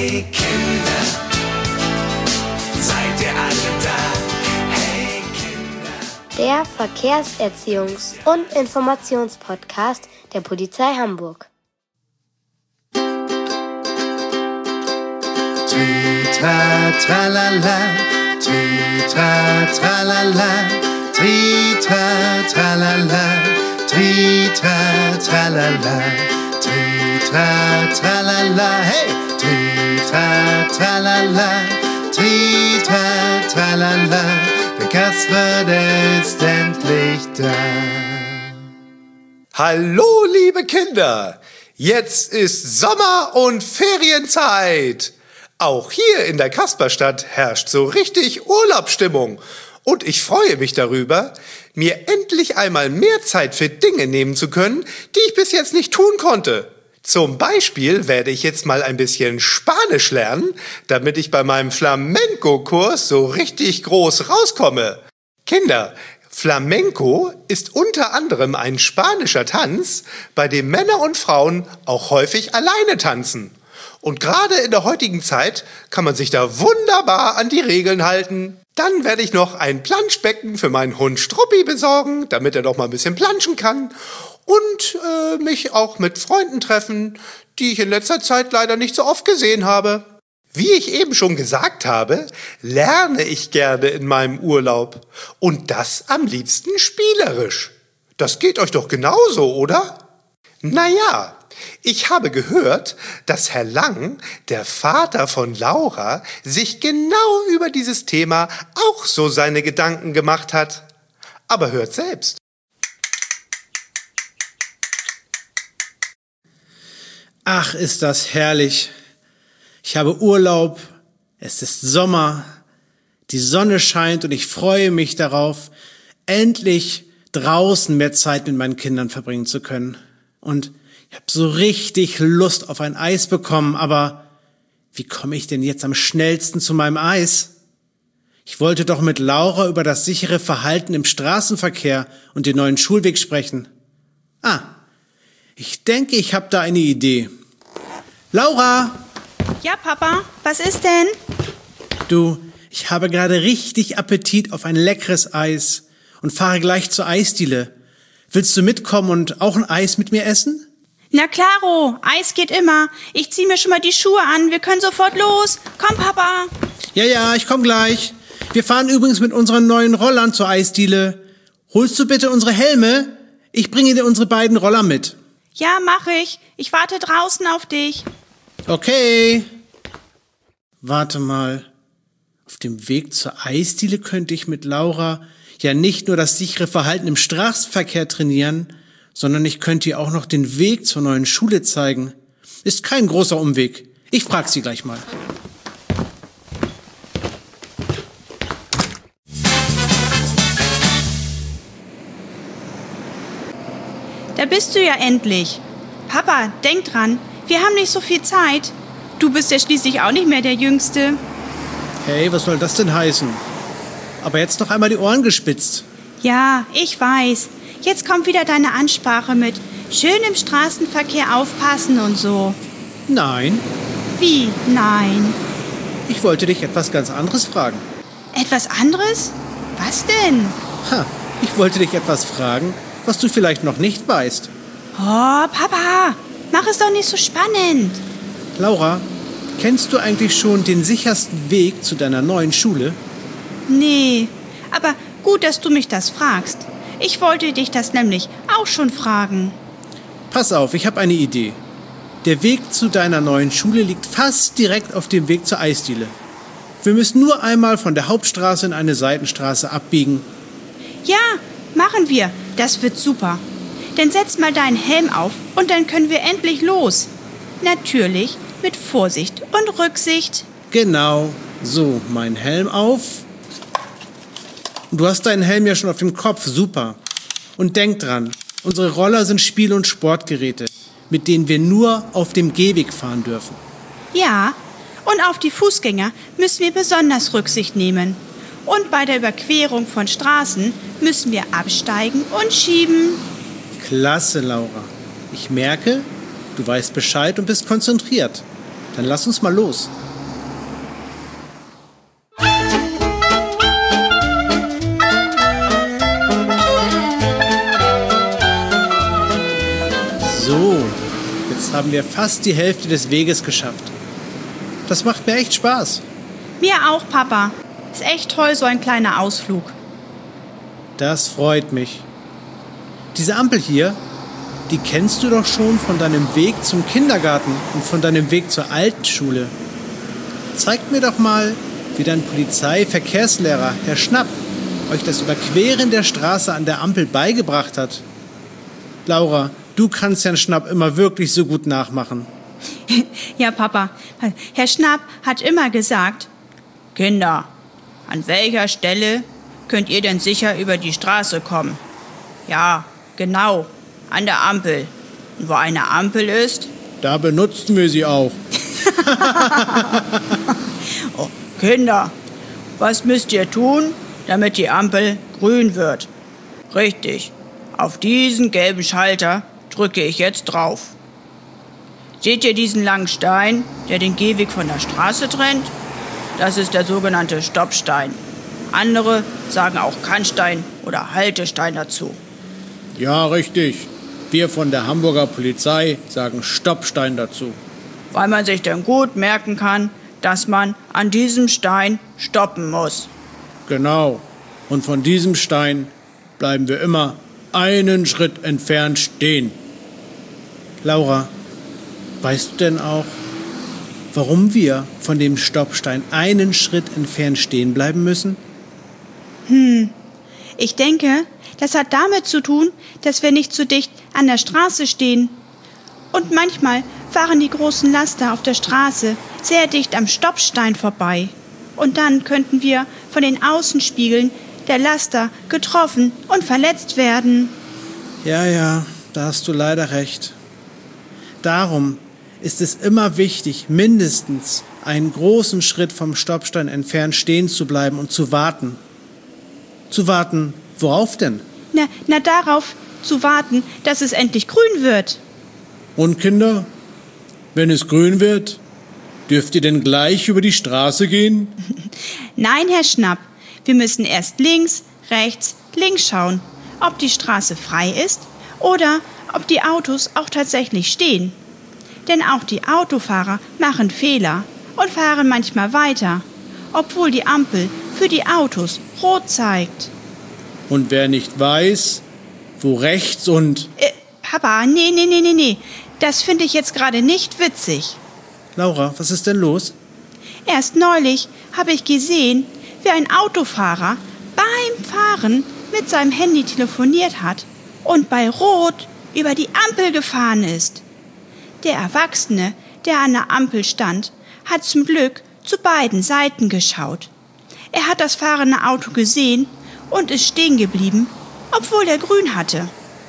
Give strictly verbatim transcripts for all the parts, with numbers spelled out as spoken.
Hey Kinder, seid ihr alle da? Hey Kinder. Der Verkehrserziehungs- und Informationspodcast der Polizei Hamburg. Tri-tra, tralala, tri-tra, tralala, tri-tra, tralala, tri-tra, tralala, tri-tra, tralala, hey! Tri-tra, tralala, tri-tra, tralala, der Kasper, der ist endlich da. Hallo, liebe Kinder! Jetzt ist Sommer- und Ferienzeit! Auch hier in der Kasperstadt herrscht so richtig Urlaubsstimmung. Und ich freue mich darüber, mir endlich einmal mehr Zeit für Dinge nehmen zu können, die ich bis jetzt nicht tun konnte. Zum Beispiel werde ich jetzt mal ein bisschen Spanisch lernen, damit ich bei meinem Flamenco-Kurs so richtig groß rauskomme. Kinder, Flamenco ist unter anderem ein spanischer Tanz, bei dem Männer und Frauen auch häufig alleine tanzen. Und gerade in der heutigen Zeit kann man sich da wunderbar an die Regeln halten. Dann werde ich noch ein Planschbecken für meinen Hund Struppi besorgen, damit er doch mal ein bisschen planschen kann. Und äh, mich auch mit Freunden treffen, die ich in letzter Zeit leider nicht so oft gesehen habe. Wie ich eben schon gesagt habe, lerne ich gerne in meinem Urlaub. Und das am liebsten spielerisch. Das geht euch doch genauso, oder? Naja, ich habe gehört, dass Herr Lang, der Vater von Laura, sich genau über dieses Thema auch so seine Gedanken gemacht hat. Aber hört selbst. Ach, ist das herrlich. Ich habe Urlaub, es ist Sommer, die Sonne scheint und ich freue mich darauf, endlich draußen mehr Zeit mit meinen Kindern verbringen zu können. Und ich habe so richtig Lust auf ein Eis bekommen, aber wie komme ich denn jetzt am schnellsten zu meinem Eis? Ich wollte doch mit Laura über das sichere Verhalten im Straßenverkehr und den neuen Schulweg sprechen. Ah, ich denke, ich habe da eine Idee. Laura! Ja, Papa, was ist denn? Du, ich habe gerade richtig Appetit auf ein leckeres Eis und fahre gleich zur Eisdiele. Willst du mitkommen und auch ein Eis mit mir essen? Na klaro, Eis geht immer. Ich zieh mir schon mal die Schuhe an, wir können sofort los. Komm, Papa. Ja, ja, ich komm gleich. Wir fahren übrigens mit unseren neuen Rollern zur Eisdiele. Holst du bitte unsere Helme? Ich bringe dir unsere beiden Roller mit. Ja, mach ich. Ich warte draußen auf dich. Okay. Warte mal. Auf dem Weg zur Eisdiele könnte ich mit Laura ja nicht nur das sichere Verhalten im Straßenverkehr trainieren, sondern ich könnte ihr auch noch den Weg zur neuen Schule zeigen. Ist kein großer Umweg. Ich frag sie gleich mal. Da bist du ja endlich. Papa, denk dran, wir haben nicht so viel Zeit. Du bist ja schließlich auch nicht mehr der Jüngste. Hey, was soll das denn heißen? Aber jetzt noch einmal die Ohren gespitzt. Ja, ich weiß. Jetzt kommt wieder deine Ansprache mit schön im Straßenverkehr aufpassen und so. Nein. Wie? Nein. Ich wollte dich etwas ganz anderes fragen. Etwas anderes? Was denn? Ha, ich wollte dich etwas fragen, was du vielleicht noch nicht weißt. Oh, Papa, mach es doch nicht so spannend. Laura, kennst du eigentlich schon den sichersten Weg zu deiner neuen Schule? Nee, aber gut, dass du mich das fragst. Ich wollte dich das nämlich auch schon fragen. Pass auf, ich habe eine Idee. Der Weg zu deiner neuen Schule liegt fast direkt auf dem Weg zur Eisdiele. Wir müssen nur einmal von der Hauptstraße in eine Seitenstraße abbiegen. Ja, machen wir. Das wird super. Dann setz mal deinen Helm auf und dann können wir endlich los. Natürlich mit Vorsicht und Rücksicht. Genau. So, mein Helm auf. Du hast deinen Helm ja schon auf dem Kopf, super. Und denk dran, unsere Roller sind Spiel- und Sportgeräte, mit denen wir nur auf dem Gehweg fahren dürfen. Ja, und auf die Fußgänger müssen wir besonders Rücksicht nehmen. Und bei der Überquerung von Straßen müssen wir absteigen und schieben. Klasse, Laura. Ich merke, du weißt Bescheid und bist konzentriert. Dann lass uns mal los. So, jetzt haben wir fast die Hälfte des Weges geschafft. Das macht mir echt Spaß. Mir auch, Papa. Ist echt toll, so ein kleiner Ausflug. Das freut mich. Diese Ampel hier, die kennst du doch schon von deinem Weg zum Kindergarten und von deinem Weg zur alten Schule. Zeigt mir doch mal, wie dein Polizeiverkehrslehrer, Herr Schnapp, euch das Überqueren der Straße an der Ampel beigebracht hat. Laura, du kannst Herrn Schnapp immer wirklich so gut nachmachen. Ja, Papa. Herr Schnapp hat immer gesagt, Kinder, an welcher Stelle könnt ihr denn sicher über die Straße kommen? Ja, genau, an der Ampel. Und wo eine Ampel ist? Da benutzen wir sie auch. Oh, Kinder, was müsst ihr tun, damit die Ampel grün wird? Richtig, auf diesen gelben Schalter drücke ich jetzt drauf. Seht ihr diesen langen Stein, der den Gehweg von der Straße trennt? Das ist der sogenannte Stoppstein. Andere sagen auch Kannstein oder Haltestein dazu. Ja, richtig. Wir von der Hamburger Polizei sagen Stoppstein dazu. Weil man sich dann gut merken kann, dass man an diesem Stein stoppen muss. Genau. Und von diesem Stein bleiben wir immer einen Schritt entfernt stehen. Laura, weißt du denn auch, warum wir von dem Stoppstein einen Schritt entfernt stehen bleiben müssen? Hm, ich denke, das hat damit zu tun, dass wir nicht zu dicht an der Straße stehen. Und manchmal fahren die großen Laster auf der Straße sehr dicht am Stoppstein vorbei. Und dann könnten wir von den Außenspiegeln der Laster getroffen und verletzt werden. Ja, ja, da hast du leider recht. Darum ist es immer wichtig, mindestens einen großen Schritt vom Stoppstein entfernt stehen zu bleiben und zu warten. Zu warten, worauf denn? Na, na darauf zu warten, dass es endlich grün wird. Und Kinder, wenn es grün wird, dürft ihr denn gleich über die Straße gehen? Nein, Herr Schnapp, wir müssen erst links, rechts, links schauen, ob die Straße frei ist oder ob die Autos auch tatsächlich stehen. Denn auch die Autofahrer machen Fehler und fahren manchmal weiter, obwohl die Ampel für die Autos rot zeigt. Und wer nicht weiß, wo rechts und... Äh, Papa, nee, nee, nee, nee, nee, das finde ich jetzt gerade nicht witzig. Laura, was ist denn los? Erst neulich habe ich gesehen, wie ein Autofahrer beim Fahren mit seinem Handy telefoniert hat und bei Rot über die Ampel gefahren ist. Der Erwachsene, der an der Ampel stand, hat zum Glück zu beiden Seiten geschaut. Er hat das fahrende Auto gesehen und ist stehen geblieben, obwohl er grün hatte.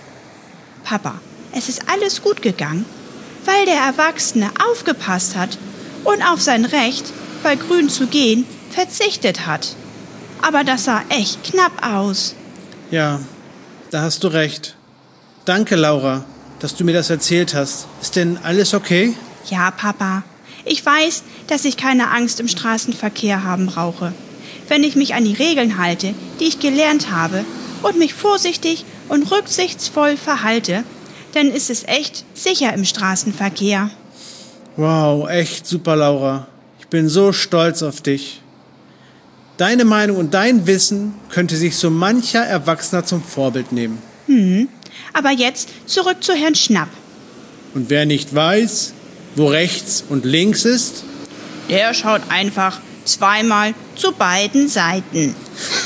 Papa, es ist alles gut gegangen, weil der Erwachsene aufgepasst hat und auf sein Recht, bei grün zu gehen, verzichtet hat. Aber das sah echt knapp aus. Ja, da hast du recht. Danke, Laura, dass du mir das erzählt hast. Ist denn alles okay? Ja, Papa. Ich weiß, dass ich keine Angst im Straßenverkehr haben brauche. Wenn ich mich an die Regeln halte, die ich gelernt habe, und mich vorsichtig und rücksichtsvoll verhalte, dann ist es echt sicher im Straßenverkehr. Wow, echt super, Laura. Ich bin so stolz auf dich. Deine Meinung und dein Wissen könnte sich so mancher Erwachsener zum Vorbild nehmen. Hm, aber jetzt zurück zu Herrn Schnapp. Und wer nicht weiß, wo rechts und links ist, Der schaut einfach zweimal zu beiden Seiten.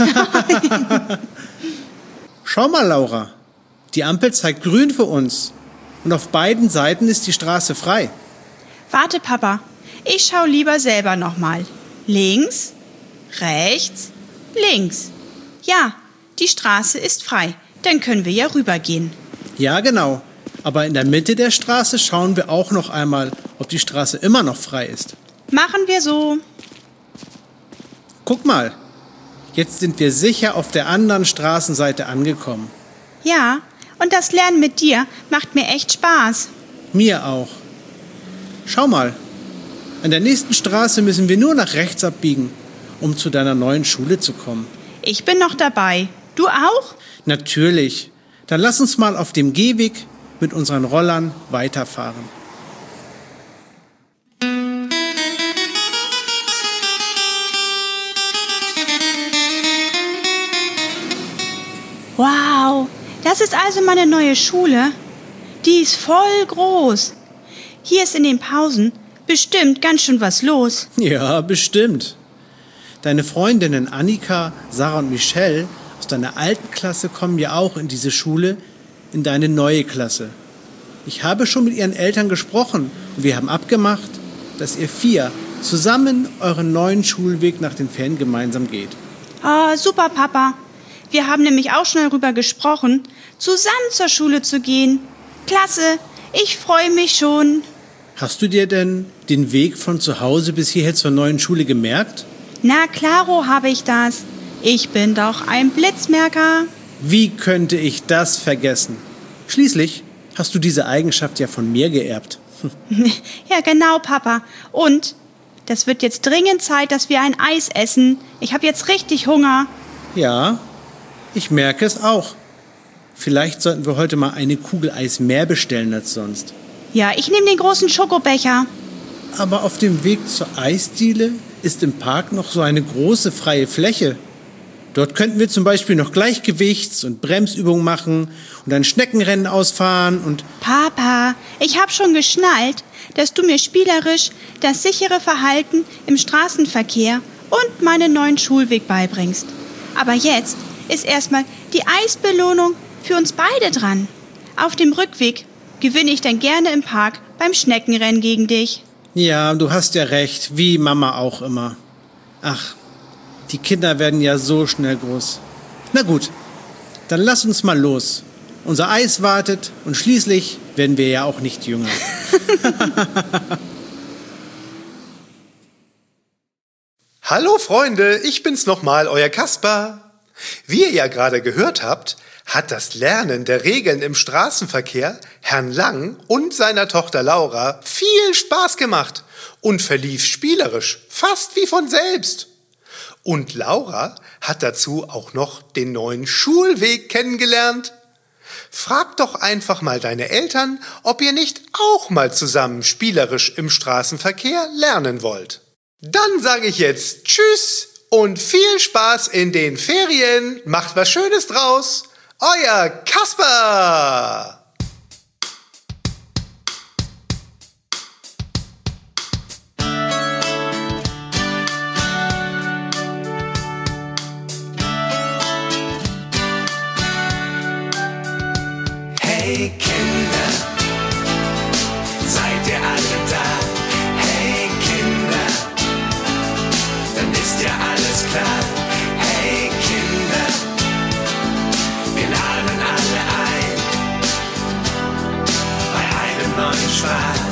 schau mal, Laura. Die Ampel zeigt grün für uns. Und auf beiden Seiten ist die Straße frei. Warte, Papa. Ich schau lieber selber nochmal. Links, rechts, links. Ja, die Straße ist frei. Dann können wir ja rübergehen. Ja, genau. Aber in der Mitte der Straße schauen wir auch noch einmal, ob die Straße immer noch frei ist. Machen wir so. Guck mal. Jetzt sind wir sicher auf der anderen Straßenseite angekommen. Ja, und das Lernen mit dir macht mir echt Spaß. Mir auch. Schau mal. An der nächsten Straße müssen wir nur nach rechts abbiegen, um zu deiner neuen Schule zu kommen. Ich bin noch dabei. Du auch? Natürlich. Dann lass uns mal auf dem Gehweg mit unseren Rollern weiterfahren. Wow, das ist also meine neue Schule. Die ist voll groß. Hier ist in den Pausen bestimmt ganz schön was los. Ja, bestimmt. Deine Freundinnen Annika, Sarah und Michelle aus deiner alten Klasse kommen ja auch in diese Schule, in deine neue Klasse. Ich habe schon mit ihren Eltern gesprochen und wir haben abgemacht, dass ihr vier zusammen euren neuen Schulweg nach den Ferien gemeinsam geht. Oh, super, Papa. Wir haben nämlich auch schon darüber gesprochen, zusammen zur Schule zu gehen. Klasse, ich freue mich schon. Hast du dir denn den Weg von zu Hause bis hierher zur neuen Schule gemerkt? Na klaro habe ich das. Ich bin doch ein Blitzmerker. Wie könnte ich das vergessen? Schließlich hast du diese Eigenschaft ja von mir geerbt. Ja, genau, Papa. Und das wird jetzt dringend Zeit, dass wir ein Eis essen. Ich habe jetzt richtig Hunger. Ja, ich merke es auch. Vielleicht sollten wir heute mal eine Kugel Eis mehr bestellen als sonst. Ja, ich nehme den großen Schokobecher. Aber auf dem Weg zur Eisdiele ist im Park noch so eine große freie Fläche. Dort könnten wir zum Beispiel noch Gleichgewichts- und Bremsübungen machen und ein Schneckenrennen ausfahren und... Papa, ich habe schon geschnallt, dass du mir spielerisch das sichere Verhalten im Straßenverkehr und meinen neuen Schulweg beibringst. Aber jetzt ist erstmal die Eisbelohnung für uns beide dran. Auf dem Rückweg gewinne ich dann gerne im Park beim Schneckenrennen gegen dich. Ja, du hast ja recht, wie Mama auch immer. Ach, die Kinder werden ja so schnell groß. Na gut, dann lass uns mal los. Unser Eis wartet und schließlich werden wir ja auch nicht jünger. Hallo Freunde, ich bin's nochmal, euer Kasper. Wie ihr ja gerade gehört habt, hat das Lernen der Regeln im Straßenverkehr Herrn Lang und seiner Tochter Laura viel Spaß gemacht und verlief spielerisch, fast wie von selbst. Und Laura hat dazu auch noch den neuen Schulweg kennengelernt. Frag doch einfach mal deine Eltern, ob ihr nicht auch mal zusammen spielerisch im Straßenverkehr lernen wollt. Dann sage ich jetzt Tschüss und viel Spaß in den Ferien. Macht was Schönes draus. Euer Kasper! Hey Kinder, seid ihr alle da? Hey Kinder, dann ist ja alles klar. Hey Kinder, wir laden alle ein bei einem neuen Spaß.